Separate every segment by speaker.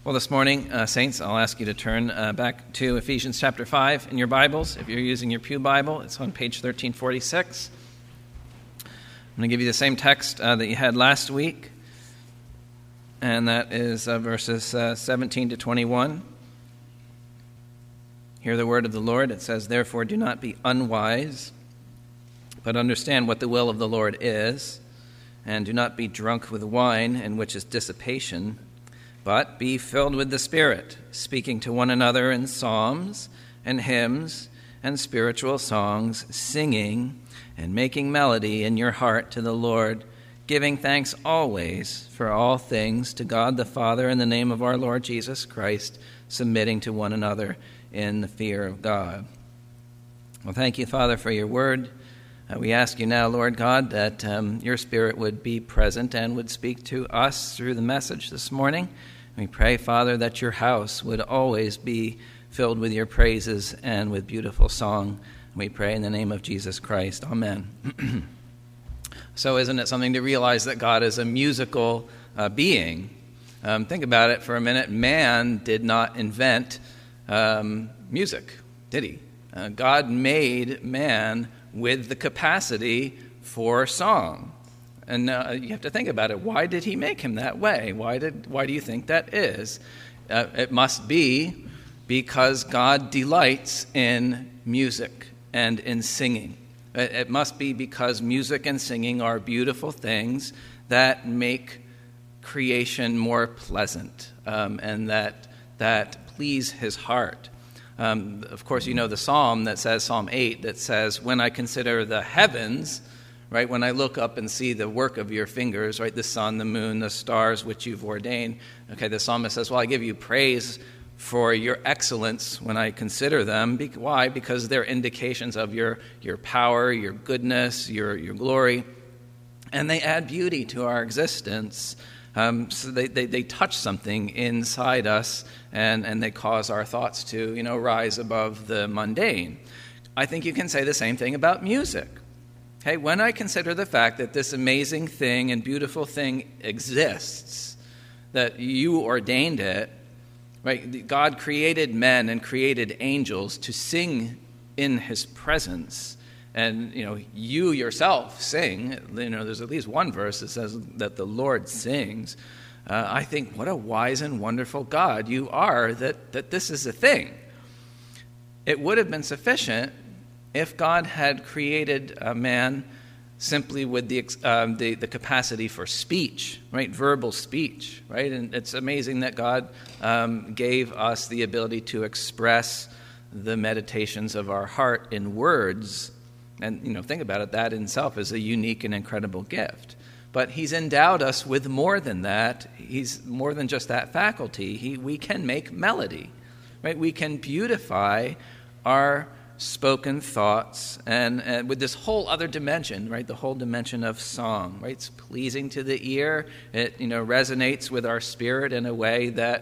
Speaker 1: Well, this morning, Saints, I'll ask you to turn back to Ephesians chapter 5 in your Bibles. If you're using your pew Bible, it's on page 1346. I'm going to give you the same text that you had last week, and that is verses 17 to 21. Hear the word of the Lord. It says, "Therefore do not be unwise, but understand what the will of the Lord is, and do not be drunk with wine, in which is dissipation, but be filled with the Spirit, speaking to one another in psalms and hymns and spiritual songs, singing and making melody in your heart to the Lord, giving thanks always for all things to God the Father in the name of our Lord Jesus Christ, submitting to one another in the fear of God." Well, thank you, Father, for your word. We ask you now, Lord God, that your Spirit would be present and would speak to us through the message this morning. We pray, Father, that your house would always be filled with your praises and with beautiful song. We pray in the name of Jesus Christ. Amen. So isn't it something to realize that God is a musical being? Think about it for a minute. Man did not invent music, did he? God made man with the capacity for song. And you have to think about it. Why did he make him that way? Why do you think that is? It must be because God delights in music and in singing. It must be because music and singing are beautiful things that make creation more pleasant and that please his heart. Of course, you know the psalm that says, Psalm 8, that says, "When I consider the heavens," right, when I look up and see the work of your fingers, right, the sun, the moon, the stars which you've ordained, okay, the psalmist says, well, I give you praise for your excellence when I consider them. Why? Because they're indications of your power, your goodness, your glory, and they add beauty to our existence. So they touch something inside us, and they cause our thoughts to, rise above the mundane. I think you can say the same thing about music. Okay, when I consider the fact that this amazing thing and beautiful thing exists, that you ordained it, right? God created men and created angels to sing in his presence. And, you yourself sing. There's at least one verse that says that the Lord sings. I think what a wise and wonderful God you are that this is a thing. It would have been sufficient if God had created a man simply with the capacity for speech, right? Verbal speech, right? And it's amazing that God gave us the ability to express the meditations of our heart in words. And, think about it, that in itself is a unique and incredible gift. But he's endowed us with more than that. He's more than just that faculty. We can make melody, right? We can beautify our spoken thoughts and with this whole other dimension, right? The whole dimension of song, right? It's pleasing to the ear. It, resonates with our spirit in a way that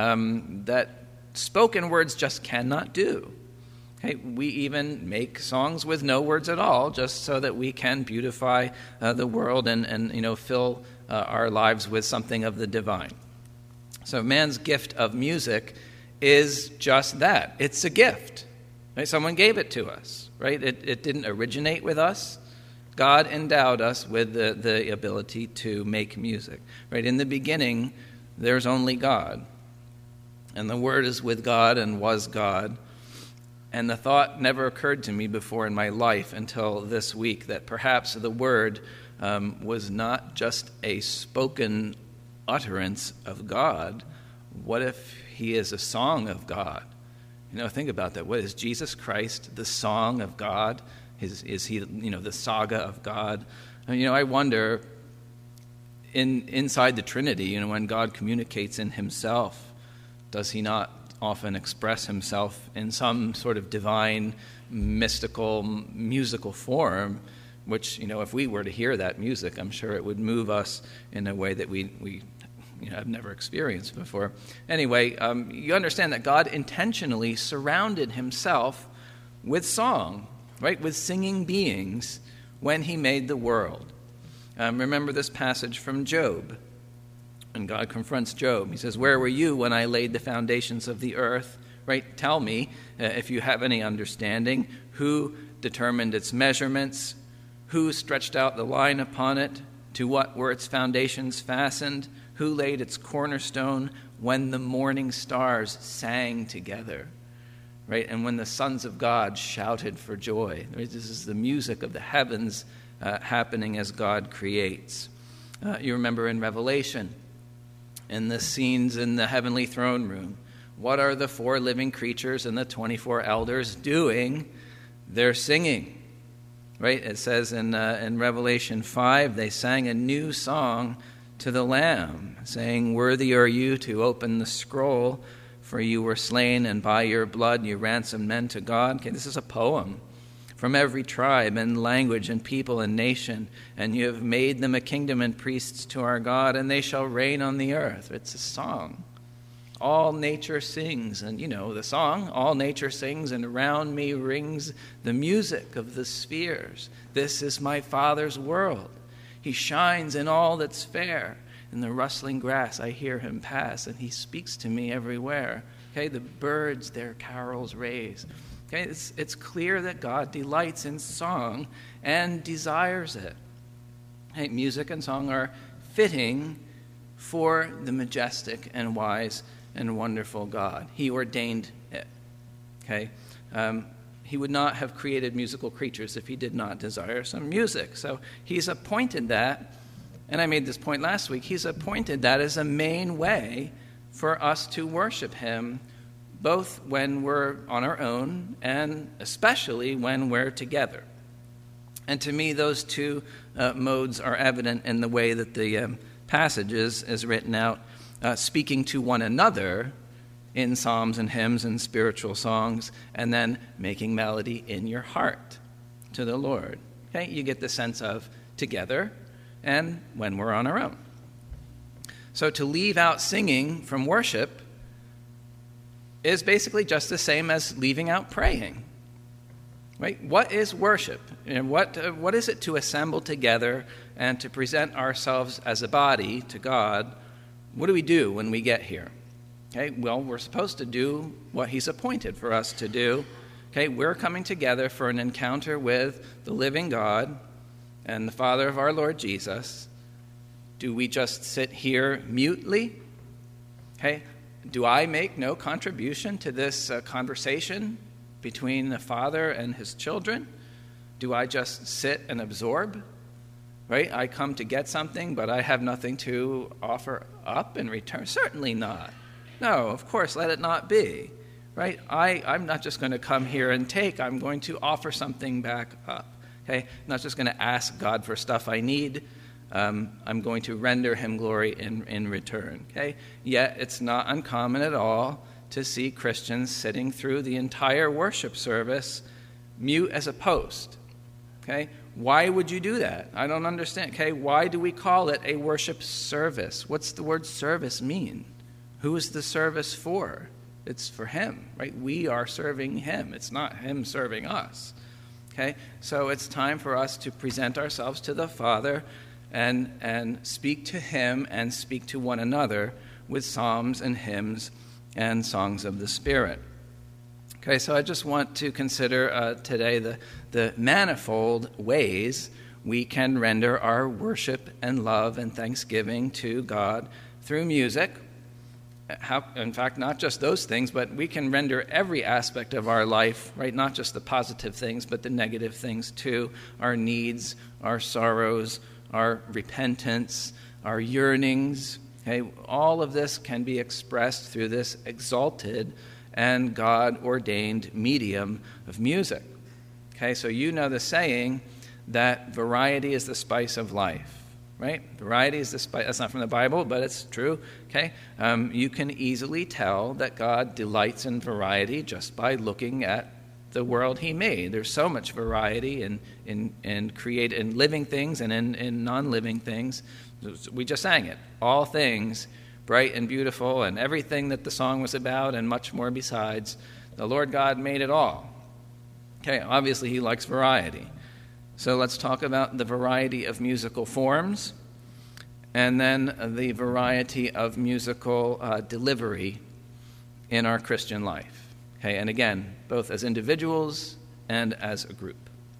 Speaker 1: spoken words just cannot do. Okay, we even make songs with no words at all, just so that we can beautify the world and fill our lives with something of the divine. So man's gift of music is just that. It's a gift. Right? Someone gave it to us. Right? It didn't originate with us. God endowed us with the ability to make music. Right? In the beginning, there's only God, and the Word is with God and was God. And the thought never occurred to me before in my life until this week that perhaps the Word was not just a spoken utterance of God. What if he is a song of God? Think about that. What is Jesus Christ, the song of God? Is he, the saga of God? I wonder, inside the Trinity, when God communicates in himself, does he not often express himself in some sort of divine, mystical, musical form, which, if we were to hear that music, I'm sure it would move us in a way that we I've never experienced before. Anyway, you understand that God intentionally surrounded himself with song, right, with singing beings when he made the world. Remember this passage from Job. And God confronts Job. He says, where were you when I laid the foundations of the earth? Right? Tell me, if you have any understanding, who determined its measurements? Who stretched out the line upon it? To what were its foundations fastened? Who laid its cornerstone when the morning stars sang together? Right? And when the sons of God shouted for joy. Right? This is the music of the heavens happening as God creates. You remember in Revelation, in the scenes in the heavenly throne room, what are the 4 living creatures and the 24 elders doing? They're singing. Right? It says in Revelation 5, they sang a new song to the Lamb, saying, worthy are you to open the scroll, for you were slain, and by your blood you ransomed men to God. Okay, this is a poem. From every tribe and language and people and nation, and you have made them a kingdom and priests to our God, and they shall reign on the earth. It's a song. All nature sings, and you know the song, all nature sings, and around me rings the music of the spheres. This is my Father's world. He shines in all that's fair. In the rustling grass I hear him pass, and he speaks to me everywhere. Okay, the birds their carols raise. Okay, it's clear that God delights in song and desires it. Hey, music and song are fitting for the majestic and wise and wonderful God. He ordained it. Okay, he would not have created musical creatures if he did not desire some music. So he's appointed that, and I made this point last week, he's appointed that as a main way for us to worship him, both when we're on our own and especially when we're together. And to me, those two modes are evident in the way that the passage is written out, speaking to one another in psalms and hymns and spiritual songs, and then making melody in your heart to the Lord. Okay, you get the sense of together and when we're on our own. So to leave out singing from worship is basically just the same as leaving out praying. Right? What is worship? And what is it to assemble together and to present ourselves as a body to God? What do we do when we get here? Okay, well, we're supposed to do what he's appointed for us to do. Okay, we're coming together for an encounter with the living God and the Father of our Lord Jesus. Do we just sit here mutely? Okay, do I make no contribution to this conversation between the Father and his children? Do I just sit and absorb? Right? I come to get something, but I have nothing to offer up in return? Certainly not. No, of course, let it not be. Right? I'm not just going to come here and take. I'm going to offer something back up. Okay? I'm not just going to ask God for stuff I need. I'm going to render him glory in return. Okay? Yet it's not uncommon at all to see Christians sitting through the entire worship service mute as a post. Okay? Why would you do that? I don't understand. Okay? Why do we call it a worship service? What's the word service mean? Who is the service for? It's for him, right? We are serving him. It's not him serving us. Okay? So it's time for us to present ourselves to the Father and speak to him and speak to one another with psalms and hymns and songs of the Spirit. Okay, so I just want to consider today the manifold ways we can render our worship and love and thanksgiving to God through music. In fact, not just those things, but we can render every aspect of our life, right? Not just the positive things, but the negative things too. Our needs, our sorrows, our repentance, our yearnings. Okay, all of this can be expressed through this exalted and God-ordained medium of music. Okay, so you know the saying that variety is the spice of life. Right? Variety is the spice. That's not from the Bible, but it's true. Okay? You can easily tell that God delights in variety just by looking at the world he made. There's so much variety in living things and in non-living things. We just sang it. All things bright and beautiful, and everything that the song was about, and much more besides. The Lord God made it all. Okay, obviously he likes variety. So let's talk about the variety of musical forms and then the variety of musical delivery in our Christian life. Okay, and again, both as individuals and as a group.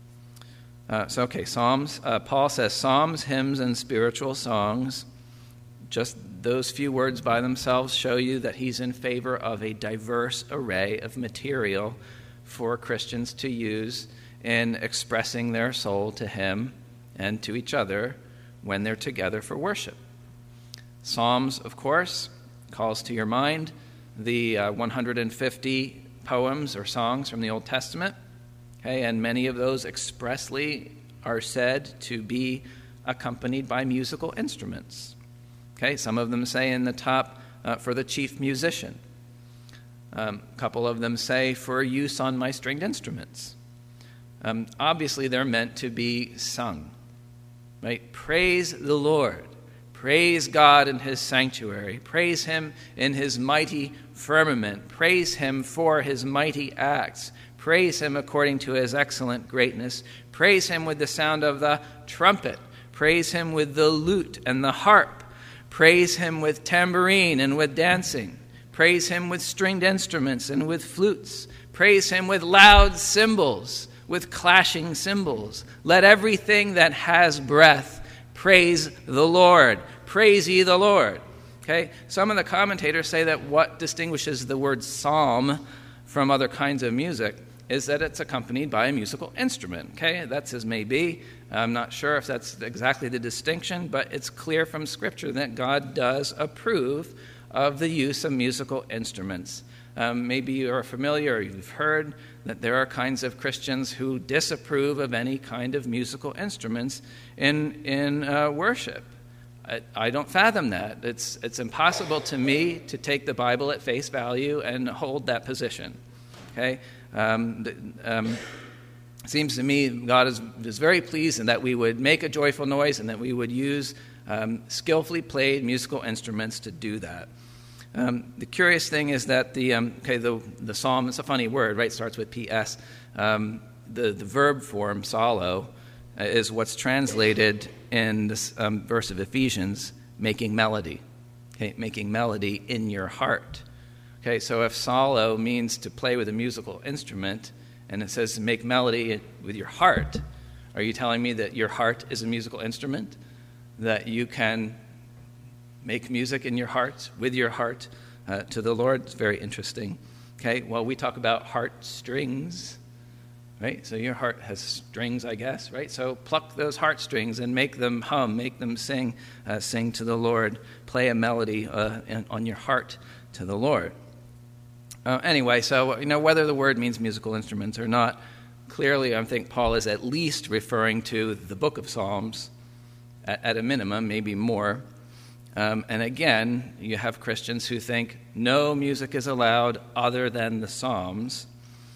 Speaker 1: Psalms. Paul says psalms, hymns, and spiritual songs. Just those few words by themselves show you that he's in favor of a diverse array of material for Christians to use in expressing their soul to him and to each other when they're together for worship. Psalms, of course, calls to your mind the 150 poems or songs from the Old Testament. Okay, and many of those expressly are said to be accompanied by musical instruments. Okay, some of them say in the top for the chief musician. A couple of them say for use on my stringed instruments. Obviously, they're meant to be sung. Right? Praise the Lord. Praise God in his sanctuary. Praise him in his mighty firmament. Praise him for his mighty acts. Praise him according to his excellent greatness. Praise him with the sound of the trumpet. Praise him with the lute and the harp. Praise him with tambourine and with dancing. Praise him with stringed instruments and with flutes. Praise him with loud cymbals, with clashing cymbals. Let everything that has breath praise the Lord. Praise ye the Lord. Okay? Some of the commentators say that what distinguishes the word psalm from other kinds of music is that it's accompanied by a musical instrument. Okay, that's as may be. I'm not sure if that's exactly the distinction, but it's clear from Scripture that God does approve of the use of musical instruments. Maybe you're familiar or you've heard that there are kinds of Christians who disapprove of any kind of musical instruments in worship. I don't fathom that. It's impossible to me to take the Bible at face value and hold that position. Okay. Seems to me God is very pleased in that we would make a joyful noise and that we would use skillfully played musical instruments to do that. The curious thing is that the psalm, it's a funny word, right? It starts with PS. The verb form, psallo, is what's translated in this verse of Ephesians, making melody. Okay, making melody in your heart. Okay, so if psallo means to play with a musical instrument, and it says to make melody with your heart, are you telling me that your heart is a musical instrument? That you can make music in your heart, with your heart, to the Lord? It's very interesting. Okay, well, we talk about heart strings, right? So your heart has strings, I guess, right? So pluck those heartstrings and make them hum, make them sing to the Lord. Play a melody on your heart to the Lord. Anyway, so whether the word means musical instruments or not, clearly I think Paul is at least referring to the book of Psalms, at a minimum, maybe more. And again, you have Christians who think no music is allowed other than the Psalms.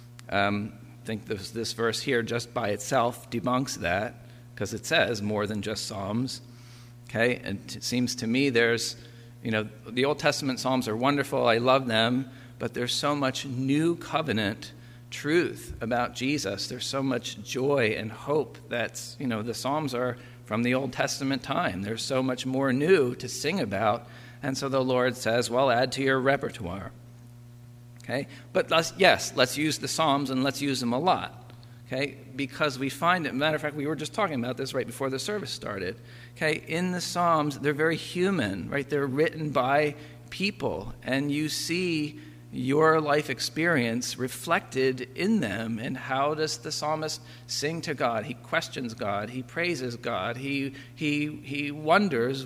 Speaker 1: I think this verse here just by itself debunks that, because it says more than just Psalms. Okay, and it seems to me there's, the Old Testament Psalms are wonderful, I love them, but there's so much new covenant truth about Jesus. There's so much joy and hope that's, the Psalms are from the Old Testament time. There's so much more new to sing about. And so the Lord says, well, add to your repertoire. Okay? But let's use the Psalms and let's use them a lot. Okay? Because we find it, matter of fact, we were just talking about this right before the service started. Okay? In the Psalms, they're very human, right? They're written by people, and you see your life experience reflected in them. And how does the psalmist sing to God? He questions God. He praises God. He wonders,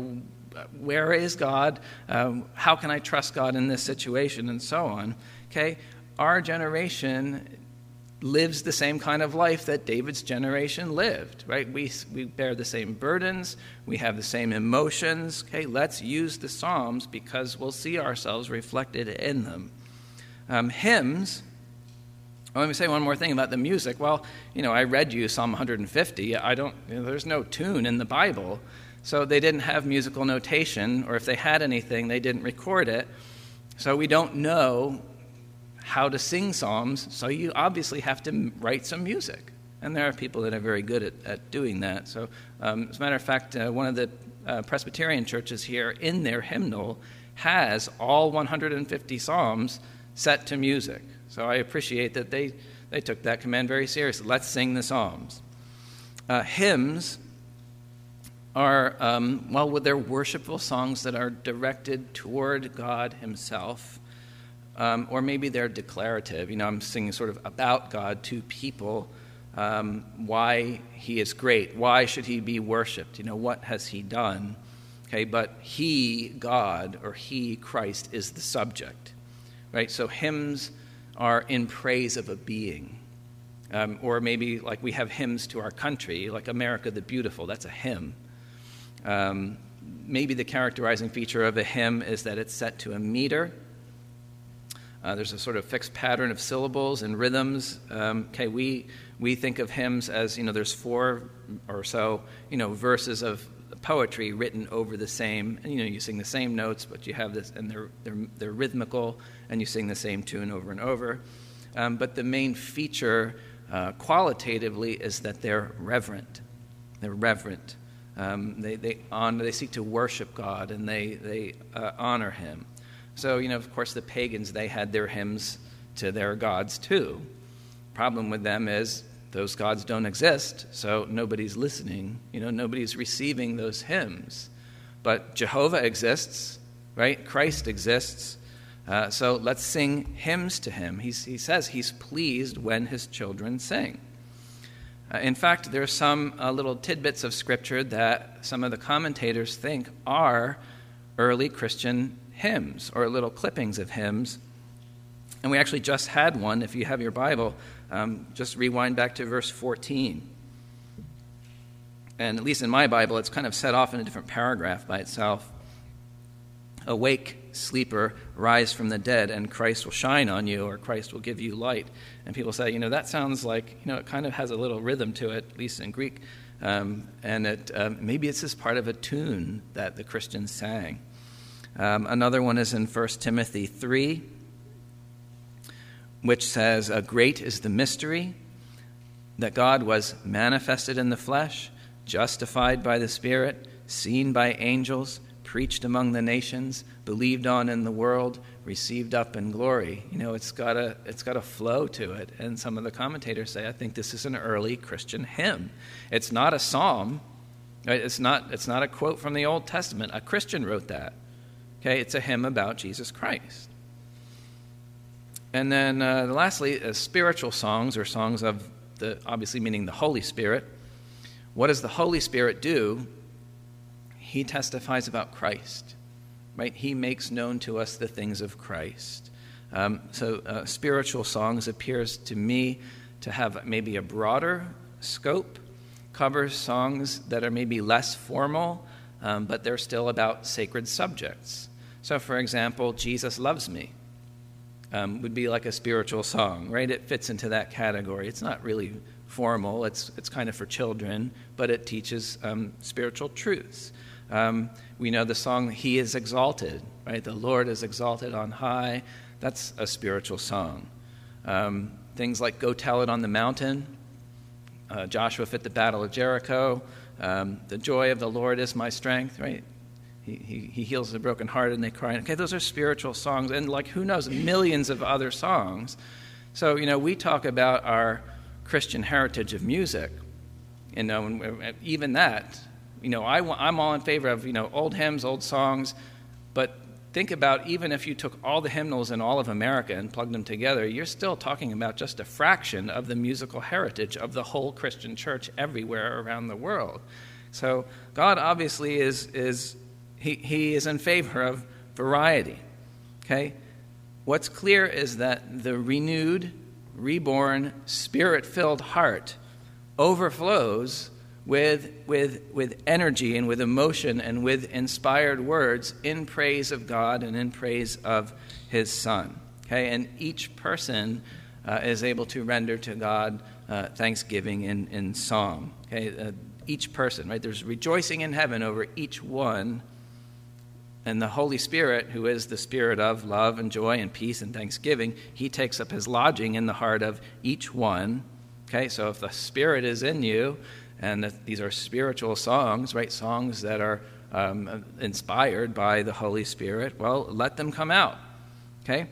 Speaker 1: where is God? How can I trust God in this situation? And so on. Okay, our generation lives the same kind of life that David's generation lived, right? We bear the same burdens. We have the same emotions. Okay, let's use the Psalms because we'll see ourselves reflected in them. Hymns. Let me say one more thing about the music. Well, I read you Psalm 150. There's no tune in the Bible, so they didn't have musical notation, or if they had anything, they didn't record it. So we don't know how to sing psalms, so you obviously have to write some music. And there are people that are very good at doing that. So, as a matter of fact, one of the Presbyterian churches here in their hymnal has all 150 psalms set to music. So I appreciate that they took that command very seriously. Let's sing the psalms. Hymns are, they're worshipful songs that are directed toward God himself. Or maybe they're declarative. I'm singing sort of about God to people, why he is great. Why should he be worshipped? What has he done? Okay, but he, God, or he, Christ, is the subject, right? So hymns are in praise of a being. Or maybe like we have hymns to our country, like America the Beautiful, that's a hymn. Maybe the characterizing feature of a hymn is that it's set to a meter. There's a sort of fixed pattern of syllables and rhythms. We think of hymns as, there's 4 or so, verses of poetry written over the same, and you sing the same notes, but you have this, and they're rhythmical, and you sing the same tune over and over. But the main feature qualitatively is that they're reverent. They're reverent. They seek to worship God, and they honor him. So, of course, the pagans, they had their hymns to their gods too. Problem with them is those gods don't exist, so nobody's listening. Nobody's receiving those hymns. But Jehovah exists, right? Christ exists. So let's sing hymns to him. He says he's pleased when his children sing. In fact, there are some little tidbits of Scripture that some of the commentators think are early Christian hymns, or little clippings of hymns. And we actually just had one. If you have your Bible, just rewind back to verse 14. And at least in my Bible, it's kind of set off in a different paragraph by itself. Awake, sleeper, rise from the dead, and Christ will shine on you, or Christ will give you light. And people say, that sounds like, it kind of has a little rhythm to it, at least in Greek. And maybe it's just part of a tune that the Christians sang. Another one is in 1 Timothy 3, which says, great is the mystery that God was manifested in the flesh, justified by the Spirit, seen by angels, preached among the nations, believed on in the world, received up in glory. It's got a flow to it. And some of the commentators say, I think this is an early Christian hymn. It's not a psalm. Right? It's not a quote from the Old Testament. A Christian wrote that. Okay, it's a hymn about Jesus Christ. And then lastly, spiritual songs, or songs of obviously meaning the Holy Spirit. What does the Holy Spirit do? He testifies about Christ, right? He makes known to us the things of Christ. So spiritual songs appears to me to have maybe a broader scope, covers songs that are maybe less formal, but they're still about sacred subjects. So, for example, Jesus Loves Me would be like a spiritual song, right? It fits into that category. It's not really formal. It's kind of for children, but it teaches spiritual truths. We know the song, He is Exalted, right? The Lord is exalted on high. That's a spiritual song. Things like Go Tell It on the Mountain, Joshua fit the battle of Jericho, the joy of the Lord is my strength, right? He heals the brokenhearted and they cry. Okay, those are spiritual songs, and who knows, millions of other songs. So, we talk about our Christian heritage of music, and even that, I'm all in favor of, old hymns, old songs, but think about even if you took all the hymnals in all of America and plugged them together, you're still talking about just a fraction of the musical heritage of the whole Christian church everywhere around the world. So God obviously is He is in favor of variety. Okay? What's clear is that the renewed, reborn, Spirit-filled heart overflows with energy and with emotion and with inspired words in praise of God and in praise of His Son. Okay? And each person is able to render to God thanksgiving in song. Okay? Each person, right? There's rejoicing in heaven over each one. And the Holy Spirit, who is the Spirit of love and joy and peace and thanksgiving, He takes up His lodging in the heart of each one Okay, so if the Spirit is in you, and these are spiritual songs, right, songs that are inspired by the Holy Spirit, well, let them come out. Okay,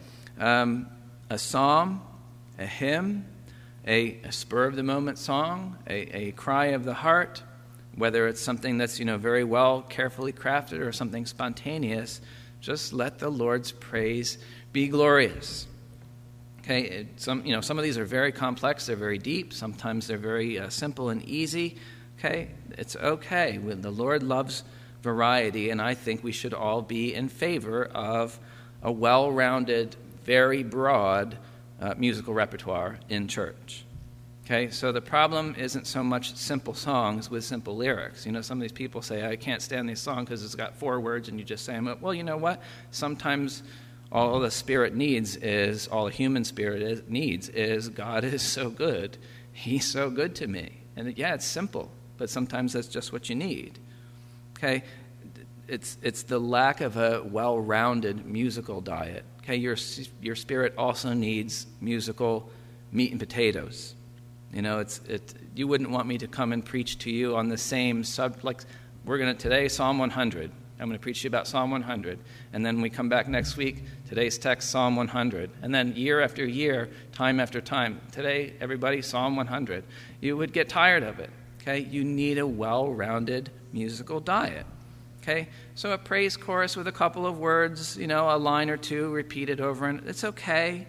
Speaker 1: a psalm, a hymn, a spur-of-the-moment song, a cry of the heart, whether it's something that's, very well, carefully crafted or something spontaneous, just let the Lord's praise be glorious. Okay, some of these are very complex, they're very deep, sometimes they're very simple and easy. Okay, it's okay. The Lord loves variety, and I think we should all be in favor of a well-rounded, very broad musical repertoire in church. Okay, so the problem isn't so much simple songs with simple lyrics. Some of these people say, I can't stand this song because it's got 4 words, and you just say them. Well, you know what? Sometimes all the Spirit needs is, all the human spirit needs is, God is so good. He's so good to me. And yeah, it's simple, but sometimes that's just what you need. Okay, it's the lack of a well-rounded musical diet. Okay, your spirit also needs musical meat and potatoes. You wouldn't want me to come and preach to you on the same like we're going to today Psalm 100. I'm going to preach to you about Psalm 100, and then we come back next week. Today's text Psalm 100, and then year after year, time after time. Today, everybody, Psalm 100. You would get tired of it. Okay, you need a well-rounded musical diet. Okay, so a praise chorus with a couple of words, a line or two repeated over, and it's okay.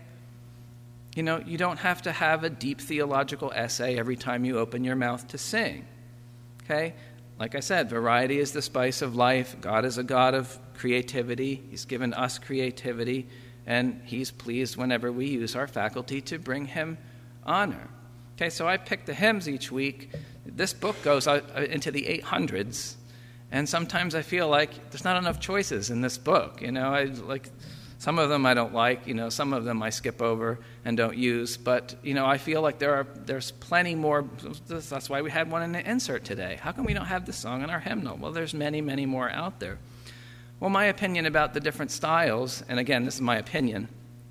Speaker 1: You don't have to have a deep theological essay every time you open your mouth to sing. Okay, like I said, variety is the spice of life. God is a God of creativity. He's given us creativity, and He's pleased whenever we use our faculty to bring Him honor. Okay, so I pick the hymns each week. This book goes into the 800s. And sometimes I feel like there's not enough choices in this book. Some of them I don't like. Some of them I skip over and don't use. But I feel like there's plenty more. That's why we had one in the insert today. How come we don't have this song in our hymnal? Well, there's many, many more out there. Well, my opinion about the different styles, and again, this is my opinion.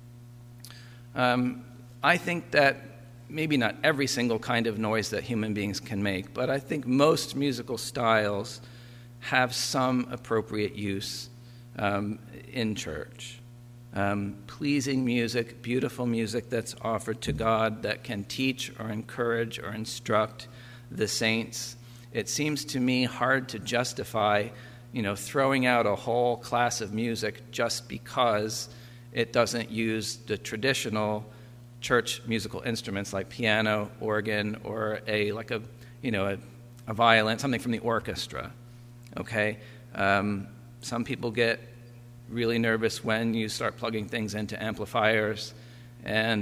Speaker 1: I think that maybe not every single kind of noise that human beings can make, but I think most musical styles have some appropriate use in church. Pleasing music, beautiful music that's offered to God that can teach or encourage or instruct the saints. It seems to me hard to justify, throwing out a whole class of music just because it doesn't use the traditional church musical instruments like piano, organ, or a violin, something from the orchestra. Okay, some people get really nervous when you start plugging things into amplifiers, and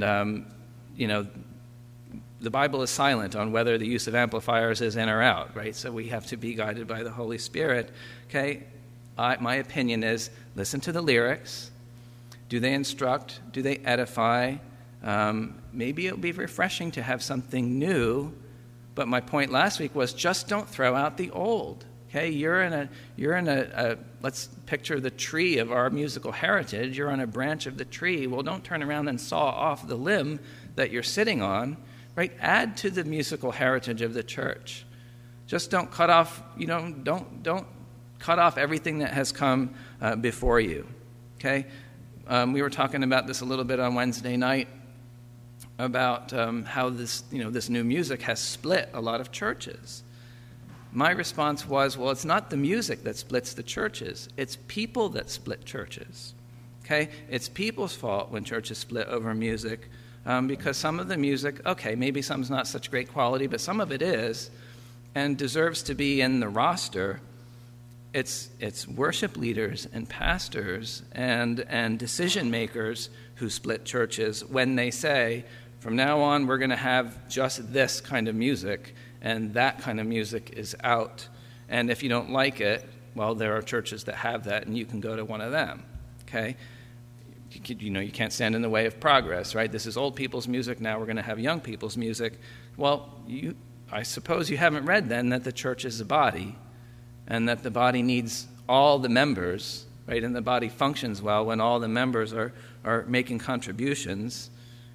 Speaker 1: the Bible is silent on whether the use of amplifiers is in or out, right? So we have to be guided by the Holy Spirit. Okay, my opinion is listen to the lyrics. Do they instruct? Do they edify? Maybe it would be refreshing to have something new, but my point last week was just don't throw out the old. Okay, you're in a let's picture the tree of our musical heritage. You're on a branch of the tree. Well, don't turn around and saw off the limb that you're sitting on, right? Add to the musical heritage of the church. Just don't cut off, don't cut off everything that has come before you. Okay, we were talking about this a little bit on Wednesday night about how this new music has split a lot of churches. My response was, well, it's not the music that splits the churches. It's people that split churches. Okay? It's people's fault when churches split over music because some of the music, okay, maybe some's not such great quality, but some of it is and deserves to be in the roster. It's worship leaders and pastors and decision makers who split churches when they say, from now on, we're going to have just this kind of music, and that kind of music is out. And if you don't like it, well, there are churches that have that, and you can go to one of them. Okay? You can't stand in the way of progress, right? This is old people's music. Now we're going to have young people's music. Well, I suppose you haven't read then that the church is a body, and that the body needs all the members, right? And the body functions well when all the members are making contributions.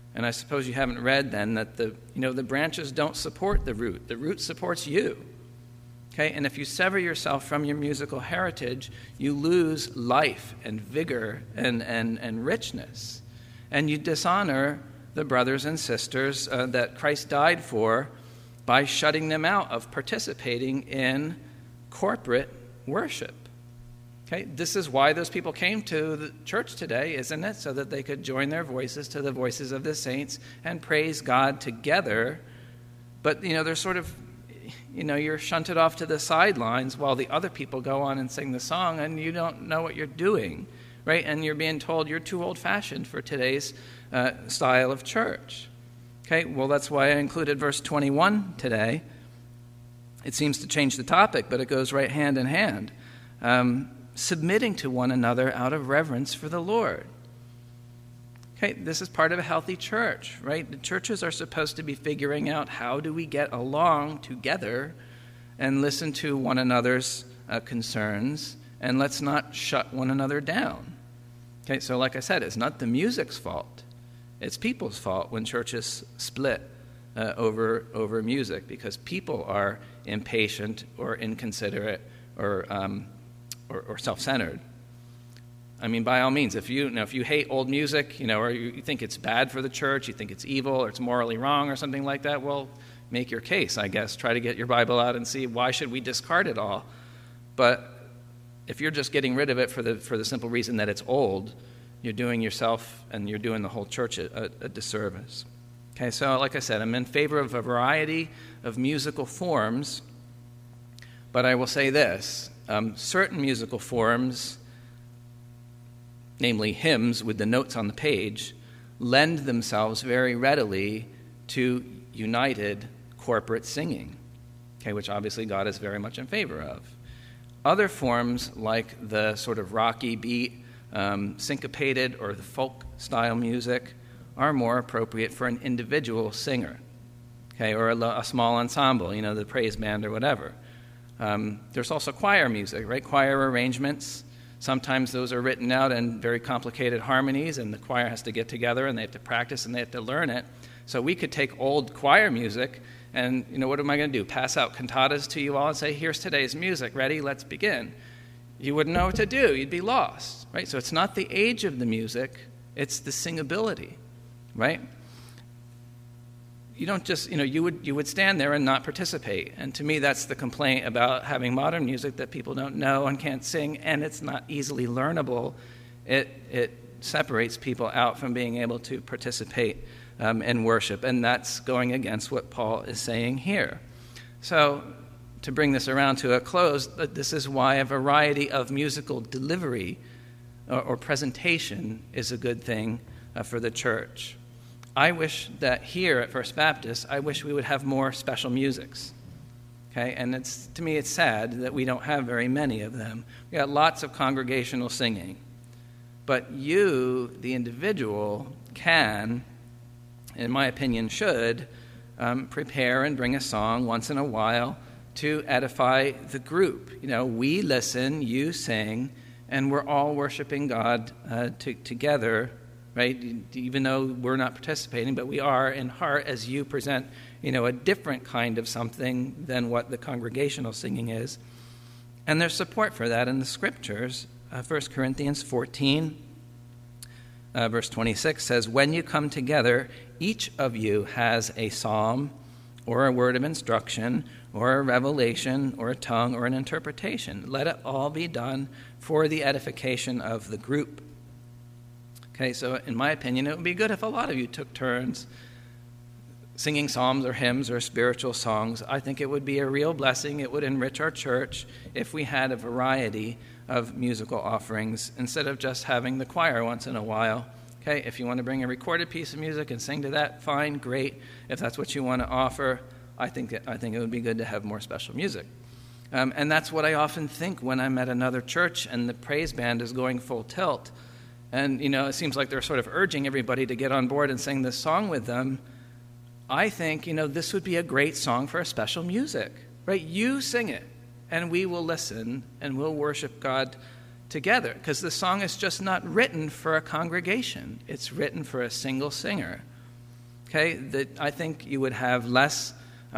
Speaker 1: And I suppose you haven't read then that the branches don't support the root. The root supports you. Okay? And if you sever yourself from your musical heritage, you lose life and vigor and richness. And you dishonor the brothers and sisters that Christ died for by shutting them out of participating in corporate worship. Okay, this is why those people came to the church today, isn't it? So that they could join their voices to the voices of the saints and praise God together. But, they're sort of, you're shunted off to the sidelines while the other people go on and sing the song, and you don't know what you're doing, right? And you're being told you're too old-fashioned for today's style of church. Okay, well, that's why I included verse 21 today. It seems to change the topic, but it goes right hand in hand. Submitting to one another out of reverence for the Lord. Okay, this is part of a healthy church, right? The churches are supposed to be figuring out how do we get along together and listen to one another's concerns, and let's not shut one another down. Okay, so like I said, it's not the music's fault. It's people's fault when churches split over music, because people are impatient or inconsiderate or self-centered. I mean, by all means, if you hate old music, or you think it's bad for the church, you think it's evil or it's morally wrong or something like that, well, make your case, I guess. Try to get your Bible out and see why should we discard it all. But if you're just getting rid of it for the simple reason that it's old, you're doing yourself and you're doing the whole church a disservice. Okay, so like I said, I'm in favor of a variety of musical forms, but I will say this. Certain musical forms, namely hymns with the notes on the page, lend themselves very readily to united corporate singing, okay, which obviously God is very much in favor of. Other forms, like the sort of rocky beat, syncopated, or the folk-style music, are more appropriate for an individual singer, okay, or a small ensemble, the praise band or whatever. There's also choir music, right? Choir arrangements. Sometimes those are written out in very complicated harmonies, and the choir has to get together, and they have to practice, and they have to learn it. So we could take old choir music, and, what am I going to do? Pass out cantatas to you all and say, here's today's music. Ready? Let's begin. You wouldn't know what to do. You'd be lost, right? So it's not the age of the music. It's the singability, right? You don't just, you would stand there and not participate. And to me, that's the complaint about having modern music, that people don't know and can't sing, and it's not easily learnable. It separates people out from being able to participate in worship, and that's going against what Paul is saying here. So to bring this around to a close, this is why a variety of musical delivery or presentation is a good thing for the church. I wish that here at First Baptist, I wish we would have more special musics. Okay, and to me it's sad that we don't have very many of them. We got lots of congregational singing. But you, the individual, can, in my opinion should, prepare and bring a song once in a while to edify the group. We listen, you sing, and we're all worshiping God together, right? Even though we're not participating, but we are in heart as you present, a different kind of something than what the congregational singing is. And there's support for that in the scriptures. 1 Corinthians 14, verse 26 says, when you come together, each of you has a psalm or a word of instruction or a revelation or a tongue or an interpretation. Let it all be done for the edification of the group. Okay, so in my opinion, it would be good if a lot of you took turns singing psalms or hymns or spiritual songs. I think it would be a real blessing. It would enrich our church if we had a variety of musical offerings instead of just having the choir once in a while. Okay, if you want to bring a recorded piece of music and sing to that, fine, great. If that's what you want to offer, I think it would be good to have more special music. And that's what I often think when I'm at another church and the praise band is going full tilt. And, it seems like they're sort of urging everybody to get on board and sing this song with them. I think, this would be a great song for a special music, right? You sing it, and we will listen, and we'll worship God together. Because the song is just not written for a congregation. It's written for a single singer. okay, that I think you would have less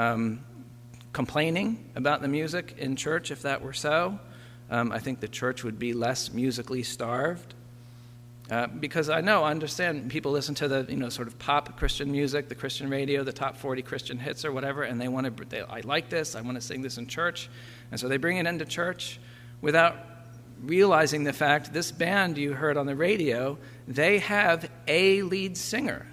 Speaker 1: complaining about the music in church if that were so. I think the church would be less musically starved. Because I understand people listen to the sort of pop Christian music, the Christian radio, the top 40 Christian hits or whatever, and I like this, I want to sing this in church, and so they bring it into church without realizing the fact this band you heard on the radio, they have a lead singer.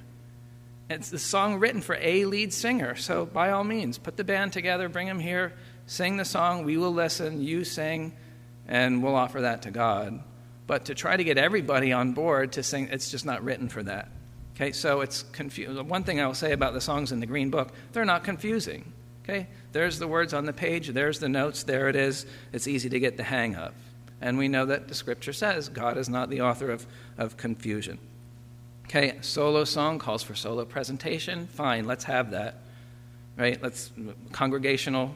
Speaker 1: It's the song written for a lead singer, so by all means, put the band together, bring them here, sing the song, we will listen, you sing, and we'll offer that to God. But to try to get everybody on board to sing, it's just not written for that. Okay, so it's confusing. One thing I will say about the songs in the Green Book, they're not confusing. Okay, there's the words on the page, there's the notes, there it is. It's easy to get the hang of. And we know that the Scripture says God is not the author of confusion. Okay, solo song calls for solo presentation. Fine, let's have that. Right? Congregational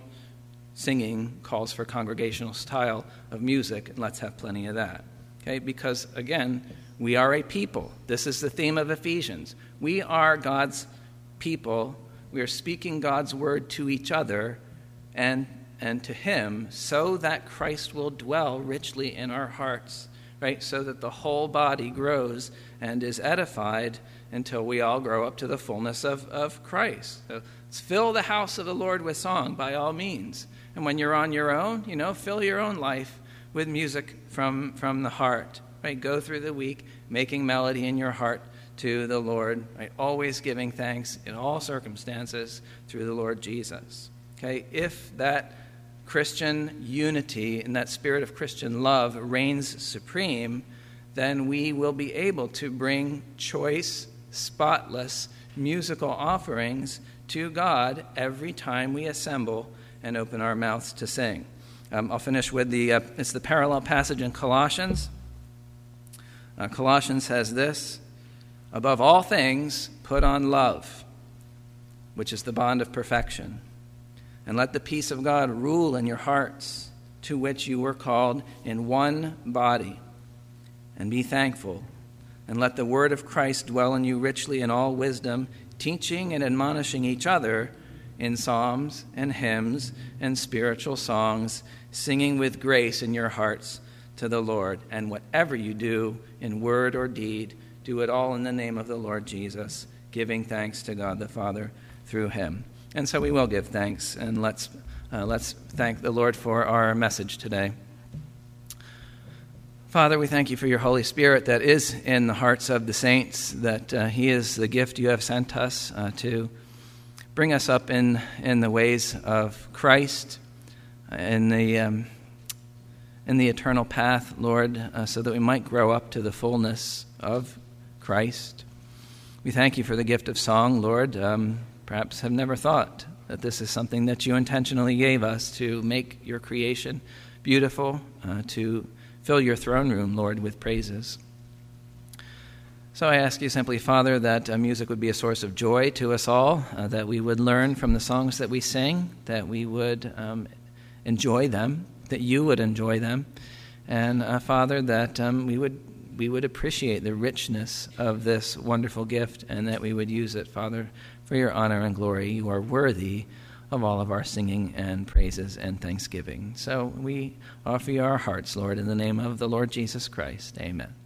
Speaker 1: singing calls for congregational style of music, and let's have plenty of that. Okay, because, again, we are a people. This is the theme of Ephesians. We are God's people. We are speaking God's word to each other and to him so that Christ will dwell richly in our hearts, right? So that the whole body grows and is edified until we all grow up to the fullness of Christ. So let's fill the house of the Lord with song by all means. And when you're on your own, fill your own life with music from the heart, right? Go through the week making melody in your heart to the Lord, right? Always giving thanks in all circumstances through the Lord Jesus. Okay, if that Christian unity and that spirit of Christian love reigns supreme, then we will be able to bring choice, spotless musical offerings to God every time we assemble and open our mouths to sing. I'll finish with it's the parallel passage in Colossians. Colossians says this: above all things, put on love, which is the bond of perfection. And let the peace of God rule in your hearts, to which you were called in one body. And be thankful. And let the word of Christ dwell in you richly in all wisdom, teaching and admonishing each other in psalms and hymns and spiritual songs, singing with grace in your hearts to the Lord. And whatever you do in word or deed, do it all in the name of the Lord Jesus, giving thanks to God the Father through him. And so we will give thanks, and let's thank the Lord for our message today. Father, we thank you for your Holy Spirit that is in the hearts of the saints, that he is the gift you have sent us to bring us up in the ways of Christ, in the eternal path, Lord, so that we might grow up to the fullness of Christ. We thank you for the gift of song, Lord. Perhaps have never thought that this is something that you intentionally gave us to make your creation beautiful, to fill your throne room, Lord, with praises. So I ask you simply, Father, that music would be a source of joy to us all, that we would learn from the songs that we sing, that we would enjoy them, that you would enjoy them, and Father, that we would appreciate the richness of this wonderful gift, and that we would use it, Father, for your honor and glory. You are worthy of all of our singing and praises and thanksgiving. So we offer you our hearts, Lord, in the name of the Lord Jesus Christ. Amen.